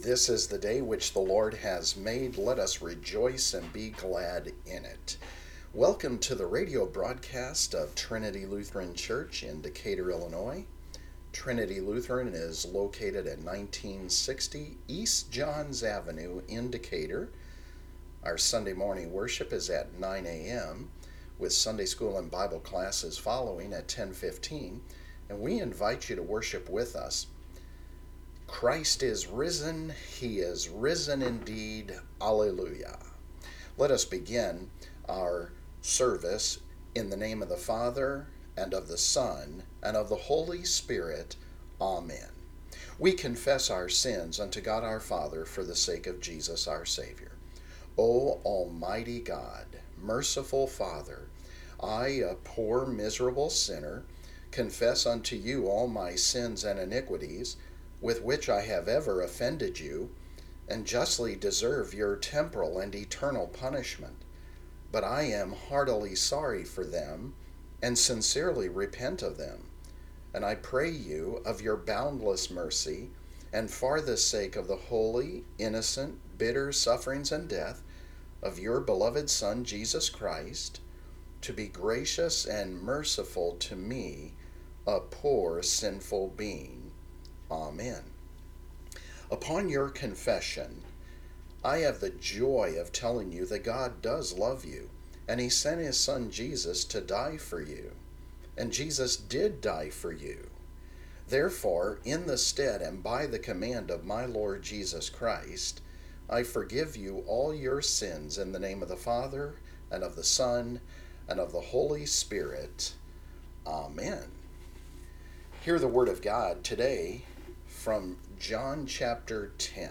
This is the day which the Lord has made. Let us rejoice and be glad in it. Welcome to the radio broadcast of Trinity Lutheran Church in Decatur, Illinois. Trinity Lutheran is located at 1960 East Johns Avenue in Decatur. Our Sunday morning worship is at 9 a.m. with Sunday school and Bible classes following at 10:15, and we invite you to worship with us. Christ is risen. He is risen indeed. Alleluia. Let us begin our service in the name of the Father, and of the Son, and of the Holy Spirit. Amen. We confess our sins unto God our Father for the sake of Jesus our Savior. O Almighty God, merciful Father, I, a poor, miserable sinner, confess unto you all my sins and iniquities, with which I have ever offended you, and justly deserve your temporal and eternal punishment. But I am heartily sorry for them, and sincerely repent of them. And I pray you of your boundless mercy, and for the sake of the holy, innocent, bitter sufferings and death of your beloved Son, Jesus Christ, to be gracious and merciful to me, a poor, sinful being. Amen. Upon your confession, I have the joy of telling you that God does love you, and He sent His Son Jesus to die for you. And Jesus did die for you. Therefore, in the stead and by the command of my Lord Jesus Christ, I forgive you all your sins in the name of the Father, and of the Son, and of the Holy Spirit. Amen. Hear the word of God today from John chapter 10.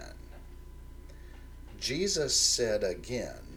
Jesus said again,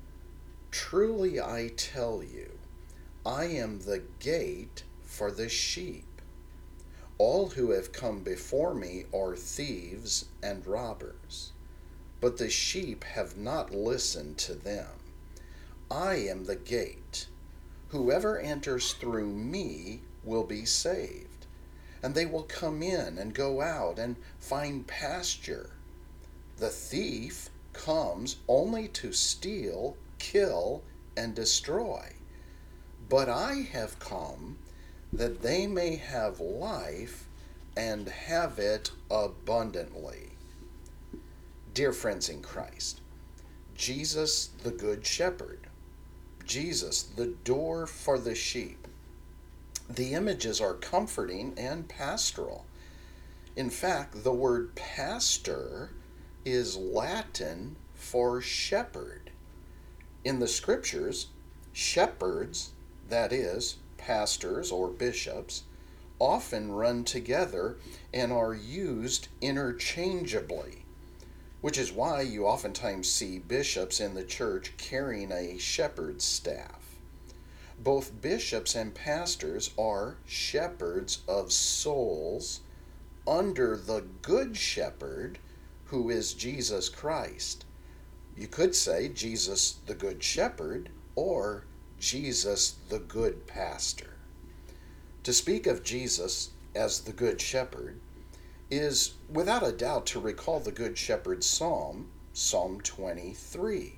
"Truly I tell you, I am the gate for the sheep. All who have come before me are thieves and robbers, but the sheep have not listened to them. I am the gate. Whoever enters through me will be saved, and they will come in and go out and find pasture. The thief comes only to steal, kill, and destroy. But I have come that they may have life and have it abundantly." Dear friends in Christ, Jesus the Good Shepherd, Jesus the door for the sheep. The images are comforting and pastoral. In fact, the word pastor is Latin for shepherd. In the scriptures, shepherds, that is, pastors or bishops, often run together and are used interchangeably, which is why you oftentimes see bishops in the church carrying a shepherd's staff. Both bishops and pastors are shepherds of souls under the Good Shepherd, who is Jesus Christ. You could say Jesus the Good Shepherd or Jesus the Good Pastor. To speak of Jesus as the Good Shepherd is without a doubt to recall the Good Shepherd's Psalm, Psalm 23.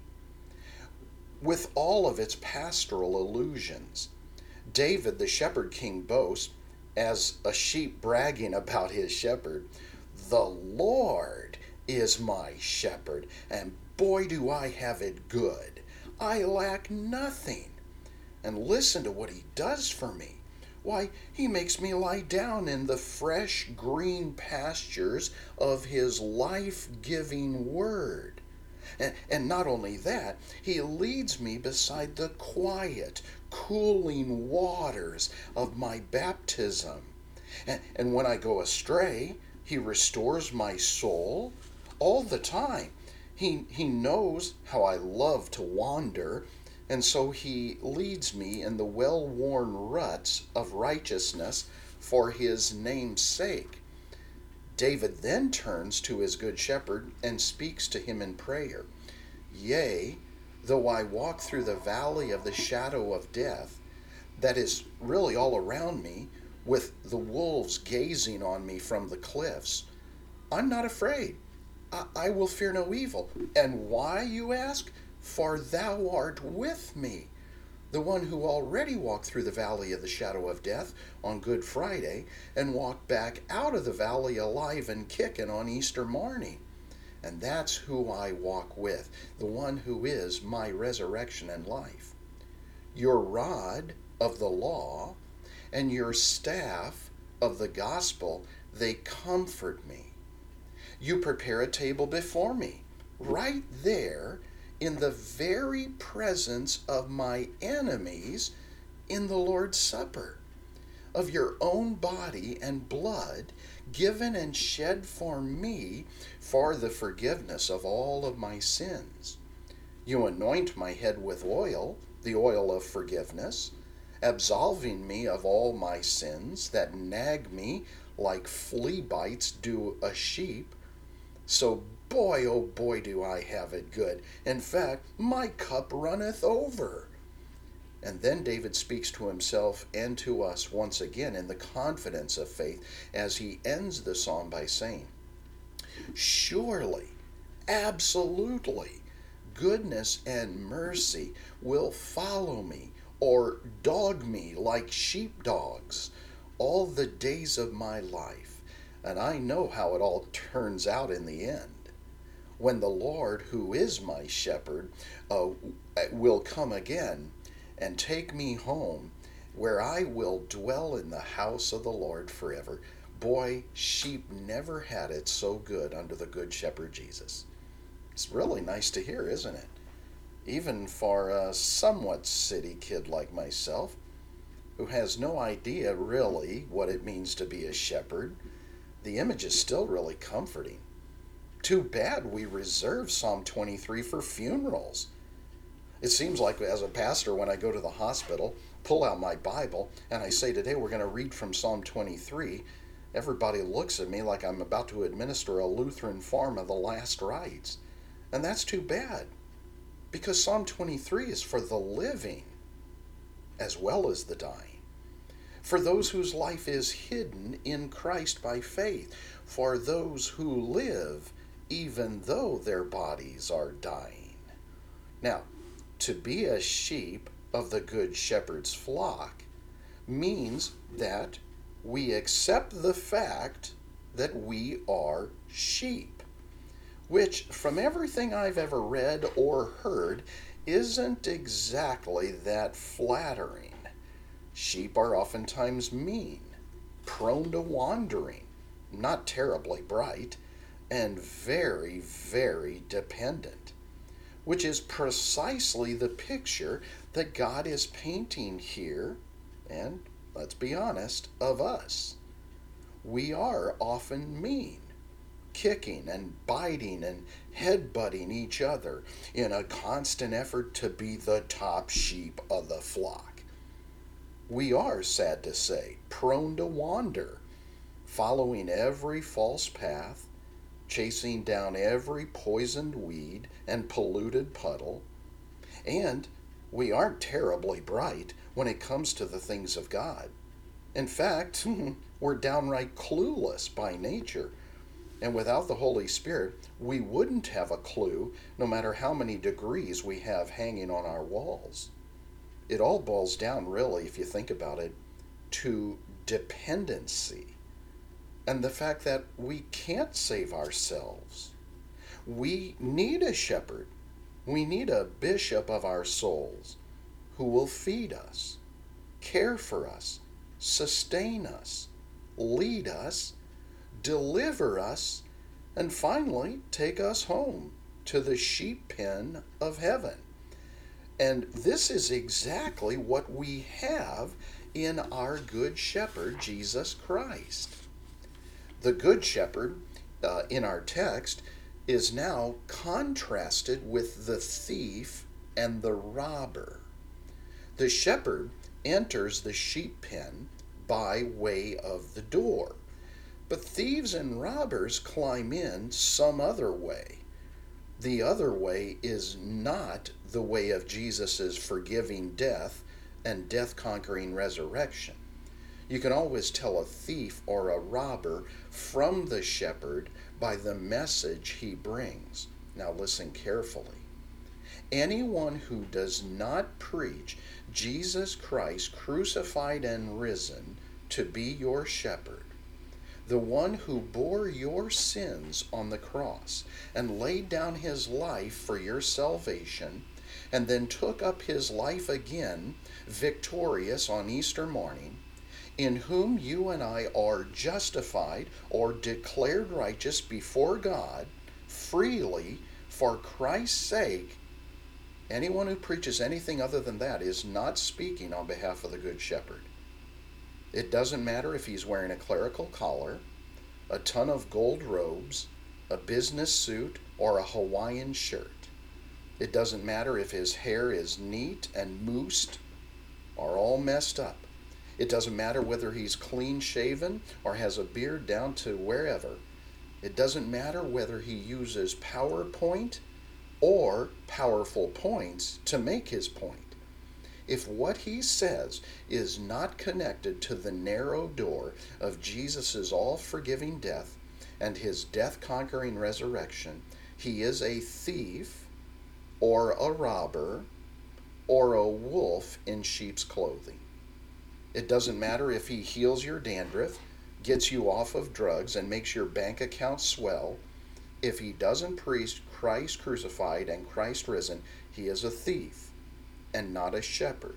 With all of its pastoral allusions, David the shepherd king boasts, as a sheep bragging about his shepherd, "The Lord is my shepherd, and boy do I have it good. I lack nothing. And listen to what He does for me. Why, He makes me lie down in the fresh green pastures of His life-giving word. And not only that, He leads me beside the quiet, cooling waters of my baptism. And when I go astray, He restores my soul all the time. He knows how I love to wander, and so He leads me in the well-worn ruts of righteousness for His name's sake." David then turns to his good shepherd and speaks to him in prayer. "Yea, though I walk through the valley of the shadow of death," that is really all around me, with the wolves gazing on me from the cliffs, "I'm not afraid, I will fear no evil. And why, you ask? For thou art with me. The one who already walked through the valley of the shadow of death on Good Friday and walked back out of the valley alive and kicking on Easter morning. And that's who I walk with, the one who is my resurrection and life. Your rod of the law and your staff of the gospel, they comfort me. You prepare a table before me, right there in the very presence of my enemies in the Lord's Supper, of your own body and blood given and shed for me for the forgiveness of all of my sins. You anoint my head with oil, the oil of forgiveness, absolving me of all my sins that nag me like flea bites do a sheep. So boy, oh boy, do I have it good. In fact, my cup runneth over. And then David speaks to himself and to us once again in the confidence of faith as he ends the psalm by saying, surely, absolutely, goodness and mercy will follow me or dog me like sheepdogs all the days of my life. And I know how it all turns out in the end. When the Lord, who is my shepherd, will come again and take me home, where I will dwell in the house of the Lord forever. Boy, sheep never had it so good under the Good Shepherd Jesus. It's really nice to hear, isn't it? Even for a somewhat city kid like myself, who has no idea really what it means to be a shepherd, the image is still really comforting. Too bad we reserve Psalm 23 for funerals. It seems like as a pastor, when I go to the hospital, pull out my Bible, and I say, today we're going to read from Psalm 23, everybody looks at me like I'm about to administer a Lutheran form of the last rites. And that's too bad, because Psalm 23 is for the living as well as the dying, for those whose life is hidden in Christ by faith, for those who live even though their bodies are dying. Now, to be a sheep of the Good Shepherd's flock means that we accept the fact that we are sheep, which, from everything I've ever read or heard, isn't exactly that flattering. Sheep are oftentimes mean, prone to wandering, not terribly bright, and very, very dependent, which is precisely the picture that God is painting here, and let's be honest, of us. We are often mean, kicking and biting and headbutting each other in a constant effort to be the top sheep of the flock. We are, sad to say, prone to wander, following every false path, chasing down every poisoned weed and polluted puddle, and we aren't terribly bright when it comes to the things of God. In fact, we're downright clueless by nature, and without the Holy Spirit, we wouldn't have a clue no matter how many degrees we have hanging on our walls. It all boils down, really, if you think about it, to dependency and the fact that we can't save ourselves. We need a shepherd. We need a bishop of our souls who will feed us, care for us, sustain us, lead us, deliver us, and finally take us home to the sheep pen of heaven. And this is exactly what we have in our Good Shepherd, Jesus Christ. The Good Shepherd in our text is now contrasted with the thief and the robber. The shepherd enters the sheep pen by way of the door, but thieves and robbers climb in some other way. The other way is not the way of Jesus' forgiving death and death-conquering resurrection. You can always tell a thief or a robber from the shepherd by the message he brings. Now listen carefully. Anyone who does not preach Jesus Christ crucified and risen to be your shepherd, the one who bore your sins on the cross and laid down his life for your salvation, and then took up his life again, victorious on Easter morning, in whom you and I are justified or declared righteous before God freely for Christ's sake. Anyone who preaches anything other than that is not speaking on behalf of the Good Shepherd. It doesn't matter if he's wearing a clerical collar, a ton of gold robes, a business suit, or a Hawaiian shirt. It doesn't matter if his hair is neat and moosed or all messed up. It doesn't matter whether he's clean shaven or has a beard down to wherever. It doesn't matter whether he uses PowerPoint or powerful points to make his point. If what he says is not connected to the narrow door of Jesus' all-forgiving death and his death-conquering resurrection, he is a thief or a robber or a wolf in sheep's clothing. It doesn't matter if he heals your dandruff, gets you off of drugs, and makes your bank account swell. If he doesn't preach Christ crucified and Christ risen, he is a thief and not a shepherd.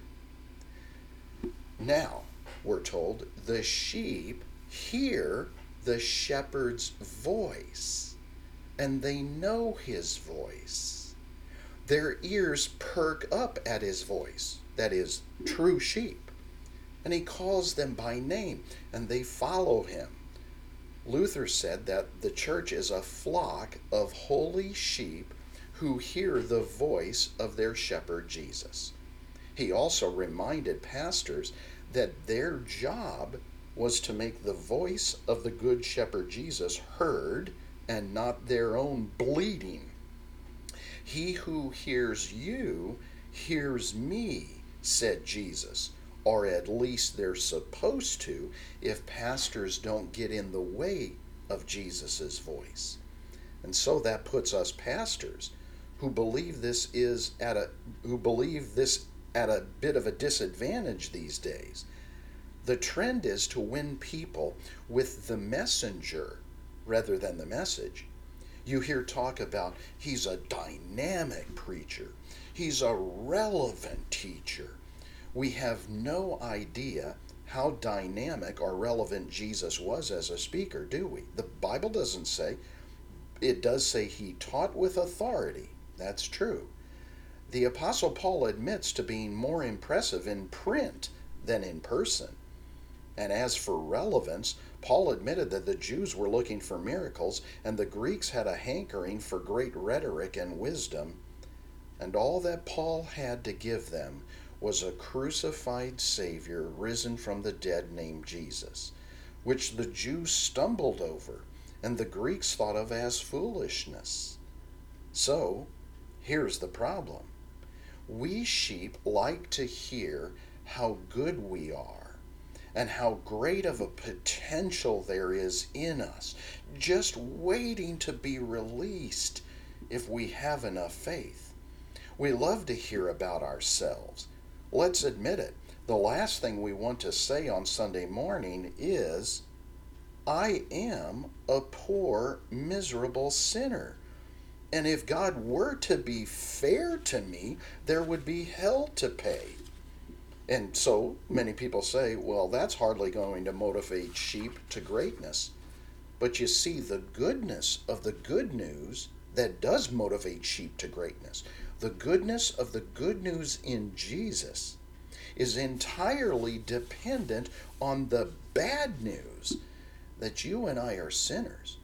Now, we're told, the sheep hear the shepherd's voice, and they know his voice. Their ears perk up at his voice, that is, true sheep. And he calls them by name, and they follow him. Luther said that the church is a flock of holy sheep who hear the voice of their shepherd Jesus. He also reminded pastors that their job was to make the voice of the good shepherd Jesus heard and not their own bleating. He who hears you hears me, said Jesus. Or at least they're supposed to, if pastors don't get in the way of Jesus' voice. And so that puts us pastors who believe this at a bit of a disadvantage these days. The trend is to win people with the messenger rather than the message. You hear talk about he's a dynamic preacher, he's a relevant teacher. We have no idea how dynamic or relevant Jesus was as a speaker, do we? The Bible doesn't say. It does say he taught with authority. That's true. The Apostle Paul admits to being more impressive in print than in person. And as for relevance, Paul admitted that the Jews were looking for miracles and the Greeks had a hankering for great rhetoric and wisdom. And all that Paul had to give them was a crucified Savior risen from the dead named Jesus, which the Jews stumbled over and the Greeks thought of as foolishness. So, here's the problem. We sheep like to hear how good we are and how great of a potential there is in us, just waiting to be released if we have enough faith. We love to hear about ourselves. Let's admit it. The last thing we want to say on Sunday morning is, I am a poor, miserable sinner. And if God were to be fair to me, there would be hell to pay. And so many people say, well, that's hardly going to motivate sheep to greatness. But you see, the goodness of the good news that does motivate sheep to greatness, the goodness of the good news in Jesus, is entirely dependent on the bad news that you and I are sinners.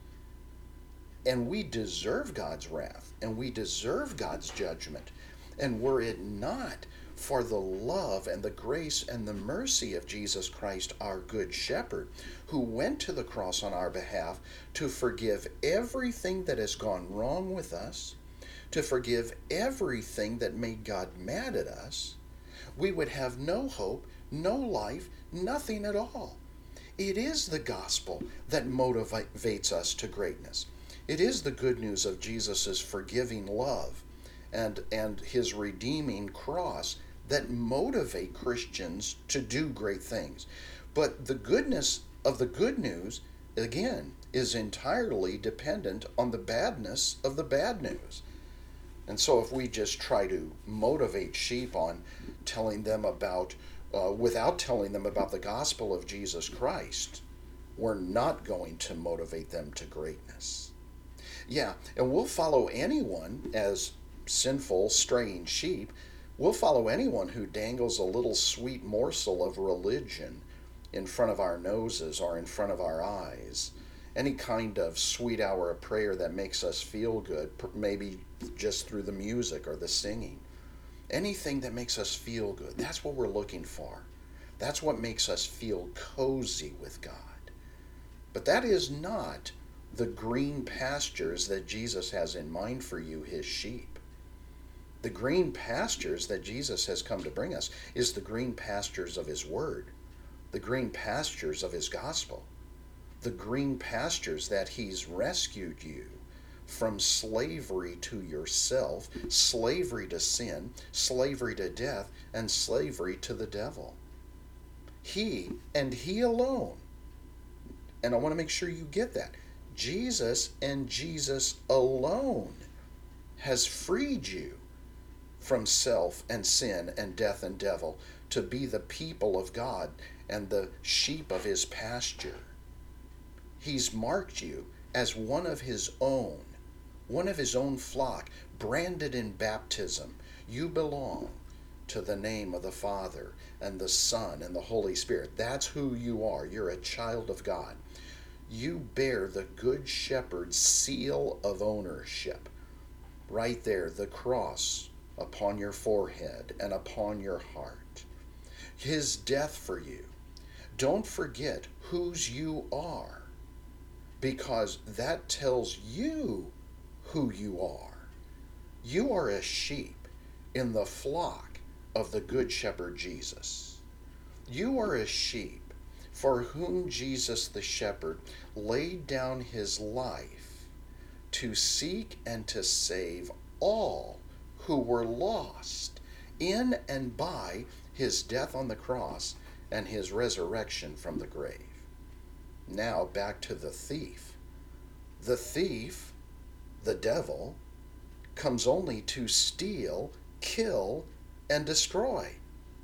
And we deserve God's wrath, and we deserve God's judgment. And were it not for the love and the grace and the mercy of Jesus Christ, our good shepherd, who went to the cross on our behalf to forgive everything that has gone wrong with us, to forgive everything that made God mad at us, we would have no hope, no life, nothing at all. It is the gospel that motivates us to greatness. It is the good news of Jesus' forgiving love and his redeeming cross that motivate Christians to do great things. But the goodness of the good news, again, is entirely dependent on the badness of the bad news. And so if we just try to motivate sheep on telling them about, without telling them about the gospel of Jesus Christ, we're not going to motivate them to greatness. Yeah, and we'll follow anyone as sinful, straying sheep. We'll follow anyone who dangles a little sweet morsel of religion in front of our noses or in front of our eyes. Any kind of sweet hour of prayer that makes us feel good, maybe just through the music or the singing. Anything that makes us feel good, that's what we're looking for. That's what makes us feel cozy with God. But that is not the green pastures that Jesus has in mind for you, his sheep. The green pastures that Jesus has come to bring us is the green pastures of his word, the green pastures of his gospel, the green pastures that he's rescued you from slavery to yourself, slavery to sin, slavery to death, and slavery to the devil. He and he alone, and I want to make sure you get that, Jesus and Jesus alone has freed you from self and sin and death and devil to be the people of God and the sheep of his pasture. He's marked you as one of his own flock, branded in baptism. You belong to the name of the Father and the Son and the Holy Spirit. That's who you are. You're a child of God. You bear the Good Shepherd's seal of ownership. Right there, the cross upon your forehead and upon your heart. His death for you. Don't forget whose you are, because that tells you who you are. You are a sheep in the flock of the Good Shepherd Jesus. You are a sheep for whom Jesus the shepherd laid down his life to seek and to save all who were lost in and by his death on the cross and his resurrection from the grave. Now back to the thief. The thief, the devil, comes only to steal, kill, and destroy.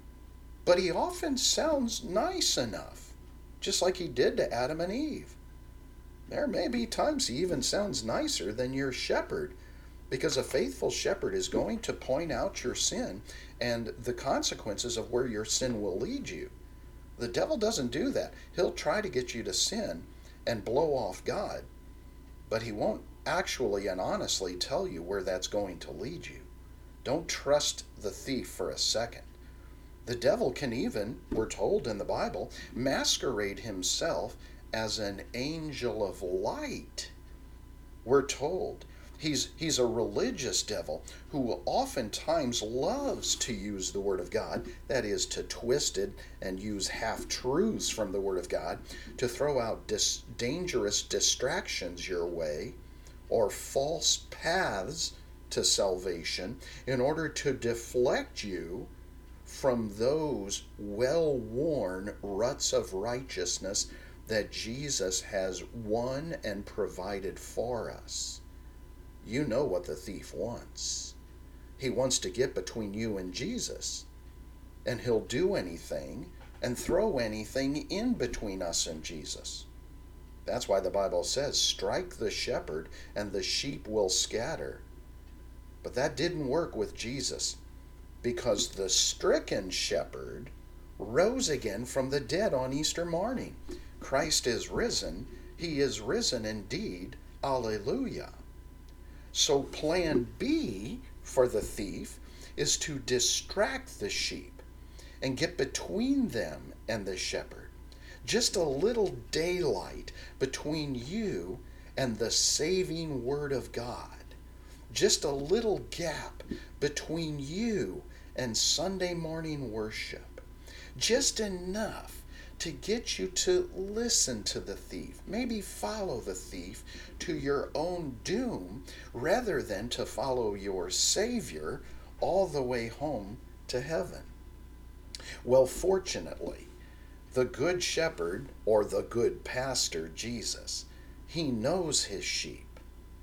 But he often sounds nice enough, just like he did to Adam and Eve. There may be times he even sounds nicer than your shepherd, because a faithful shepherd is going to point out your sin and the consequences of where your sin will lead you. The devil doesn't do that. He'll try to get you to sin and blow off God, but he won't actually and honestly tell you where that's going to lead you. Don't trust the thief for a second. The devil can even, we're told in the Bible, masquerade himself as an angel of light. We're told he's a religious devil who oftentimes loves to use the Word of God, that is, to twist it and use half-truths from the Word of God to throw out dangerous distractions your way or false paths to salvation in order to deflect you from those well-worn ruts of righteousness that Jesus has won and provided for us. You know what the thief wants. He wants to get between you and Jesus, and he'll do anything and throw anything in between us and Jesus. That's why the Bible says, strike the shepherd and the sheep will scatter. But that didn't work with Jesus, because the stricken shepherd rose again from the dead on Easter morning. Christ is risen. He is risen indeed. Alleluia. So plan B for the thief is to distract the sheep and get between them and the shepherd. Just a little daylight between you and the saving Word of God. Just a little gap between you and Sunday morning worship. Just enough to get you to listen to the thief, maybe follow the thief to your own doom rather than to follow your Savior all the way home to heaven. Well, fortunately, the Good Shepherd, or the Good Pastor, Jesus, he knows his sheep.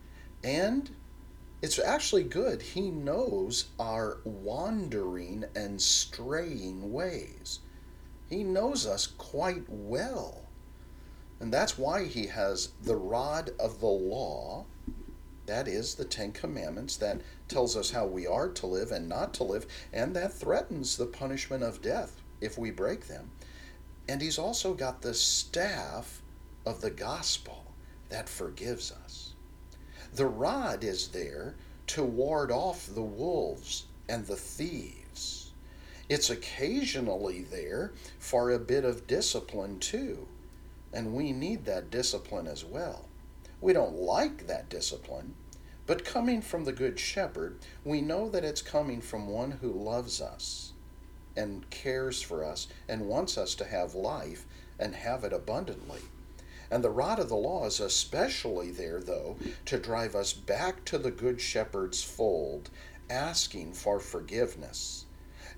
And it's actually good. He knows our wandering and straying ways. He knows us quite well. And that's why he has the rod of the law, that is the Ten Commandments, that tells us how we are to live and not to live, and that threatens the punishment of death if we break them. And he's also got the staff of the gospel that forgives us. The rod is there to ward off the wolves and the thieves. It's occasionally there for a bit of discipline too, and we need that discipline as well. We don't like that discipline, but coming from the Good Shepherd, we know that it's coming from one who loves us and cares for us and wants us to have life and have it abundantly. And the rod of the law is especially there, though, to drive us back to the Good Shepherd's fold, asking for forgiveness.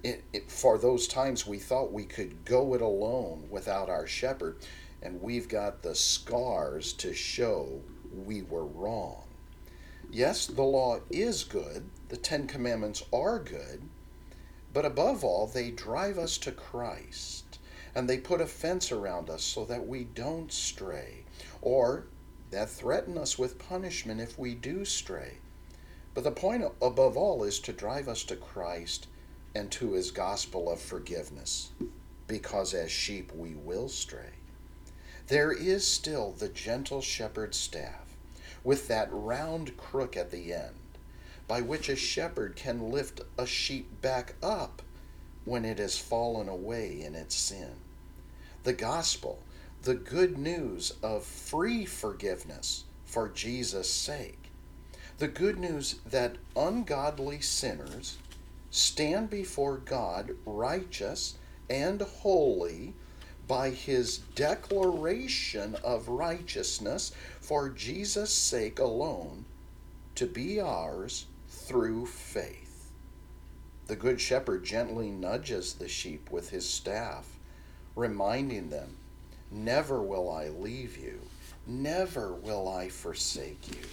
For those times we thought we could go it alone without our shepherd, and we've got the scars to show we were wrong. Yes, the law is good, the Ten Commandments are good, but above all, they drive us to Christ. And they put a fence around us so that we don't stray, or that threaten us with punishment if we do stray. But the point above all is to drive us to Christ and to his gospel of forgiveness, because as sheep we will stray. There is still the gentle shepherd's staff, with that round crook at the end, by which a shepherd can lift a sheep back up when it has fallen away in its sin. The gospel, the good news of free forgiveness for Jesus' sake. The good news that ungodly sinners stand before God righteous and holy by his declaration of righteousness for Jesus' sake alone, to be ours through faith. The Good Shepherd gently nudges the sheep with his staff, reminding them, "Never will I leave you, never will I forsake you.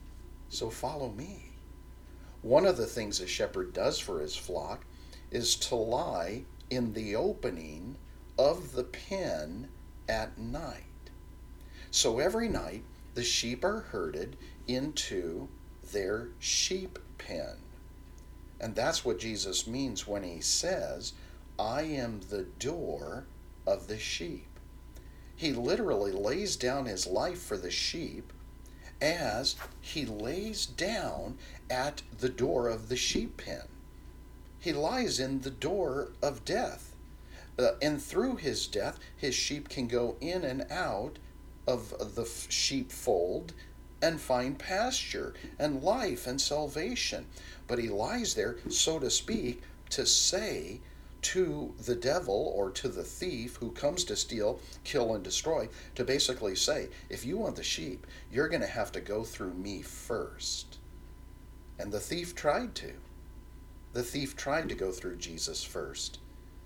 So follow me." One of the things a shepherd does for his flock is to lie in the opening of the pen at night. So every night the sheep are herded into their sheep pen. And that's what Jesus means when he says, "I am the door of the sheep." He literally lays down his life for the sheep as he lays down at the door of the sheep pen. He lies in the door of death. And through his death, his sheep can go in and out of the sheepfold and find pasture and life and salvation. But he lies there, so to speak, to say to the devil or to the thief who comes to steal, kill, and destroy, to basically say, if you want the sheep, you're going to have to go through me first. And the thief tried to. The thief tried to go through Jesus first,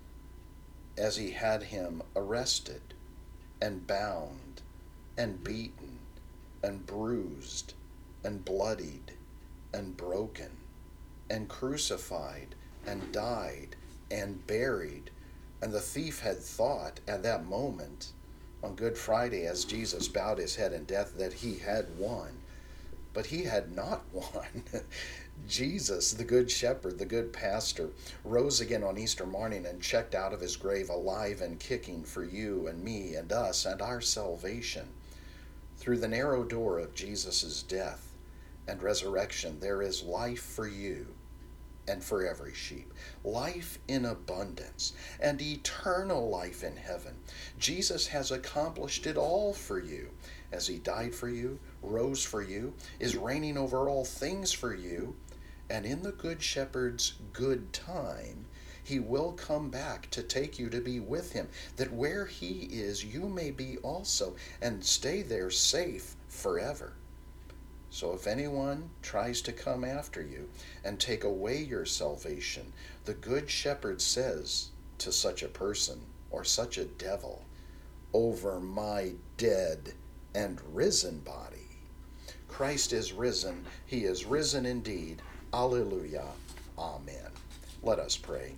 as he had him arrested and bound and beaten and bruised and bloodied and broken and crucified and died and buried. And the thief had thought at that moment on Good Friday, as Jesus bowed his head in death, that he had won. But he had not won. Jesus, the Good Shepherd, the Good Pastor, rose again on Easter morning and checked out of his grave alive and kicking for you and me and us and our salvation. Through the narrow door of Jesus' death and resurrection, there is life for you and for every sheep, life in abundance and eternal life in heaven. Jesus has accomplished it all for you, as he died for you, rose for you, is reigning over all things for you, and in the Good Shepherd's good time, He will come back to take you to be with him, that where he is, you may be also, and stay there safe forever. So if anyone tries to come after you and take away your salvation, the Good Shepherd says to such a person or such a devil, over my dead and risen body. Christ is risen. He is risen indeed. Alleluia. Amen. Let us pray.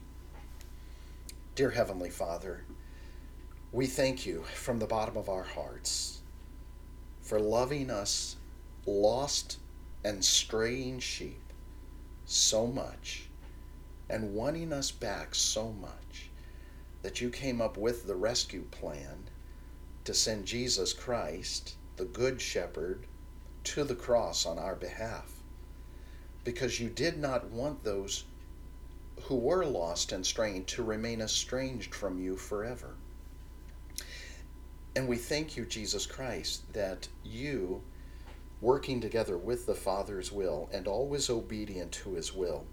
Dear Heavenly Father, we thank you from the bottom of our hearts for loving us lost and straying sheep so much and wanting us back so much that you came up with the rescue plan to send Jesus Christ, the Good Shepherd, to the cross on our behalf, because you did not want those who were lost and straying to remain estranged from you forever. And we thank you, Jesus Christ, that you, working together with the Father's will and always obedient to his will,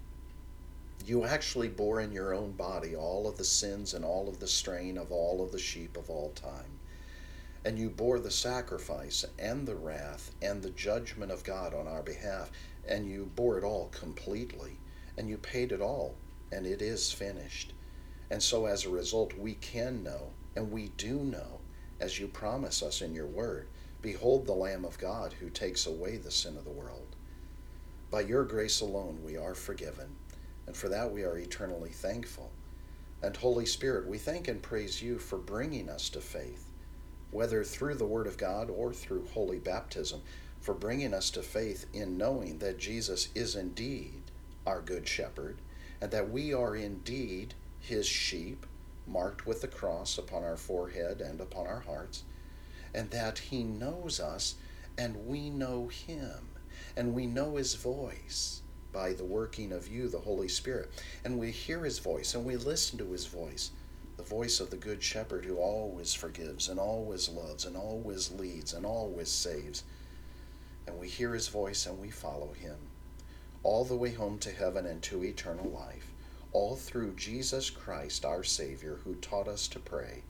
you actually bore in your own body all of the sins and all of the strain of all of the sheep of all time. And you bore the sacrifice and the wrath and the judgment of God on our behalf, and you bore it all completely, and you paid it all, and it is finished. And so as a result, we can know, and we do know, as you promise us in your word, behold the Lamb of God who takes away the sin of the world. By your grace alone we are forgiven, and for that we are eternally thankful. And Holy Spirit, we thank and praise you for bringing us to faith, whether through the Word of God or through holy baptism, for bringing us to faith in knowing that Jesus is indeed our Good Shepherd, and that we are indeed his sheep, marked with the cross upon our forehead and upon our hearts, and that he knows us and we know him, and we know his voice by the working of you, the Holy Spirit, and we hear his voice and we listen to his voice, the voice of the Good Shepherd who always forgives and always loves and always leads and always saves. And we hear his voice and we follow him all the way home to heaven and to eternal life, all through Jesus Christ our Savior, who taught us to pray,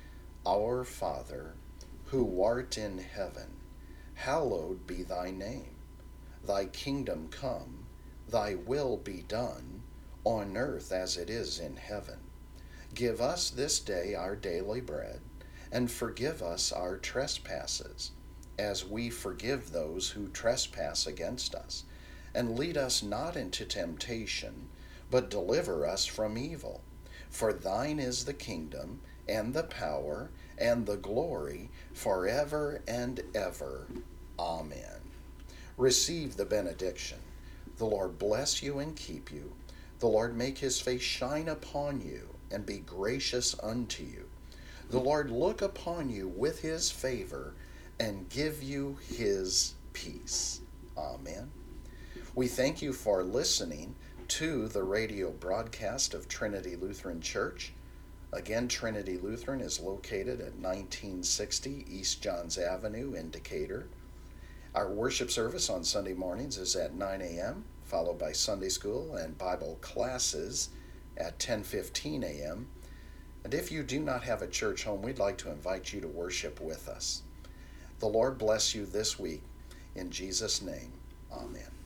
Our Father, who art in heaven, hallowed be thy name. Thy kingdom come, thy will be done, on earth as it is in heaven. Give us this day our daily bread, and forgive us our trespasses, as we forgive those who trespass against us. And lead us not into temptation, but deliver us from evil. For thine is the kingdom, and the power, and the glory, forever and ever. Amen. Receive the benediction. The Lord bless you and keep you. The Lord make his face shine upon you and be gracious unto you. The Lord look upon you with his favor and give you his peace. Amen. We thank you for listening to the radio broadcast of Trinity Lutheran Church. Again, Trinity Lutheran is located at 1960 East Johns Avenue in Decatur. Our worship service on Sunday mornings is at 9 a.m., followed by Sunday school and Bible classes at 10:15 a.m. And if you do not have a church home, we'd like to invite you to worship with us. The Lord bless you this week. In Jesus' name, amen.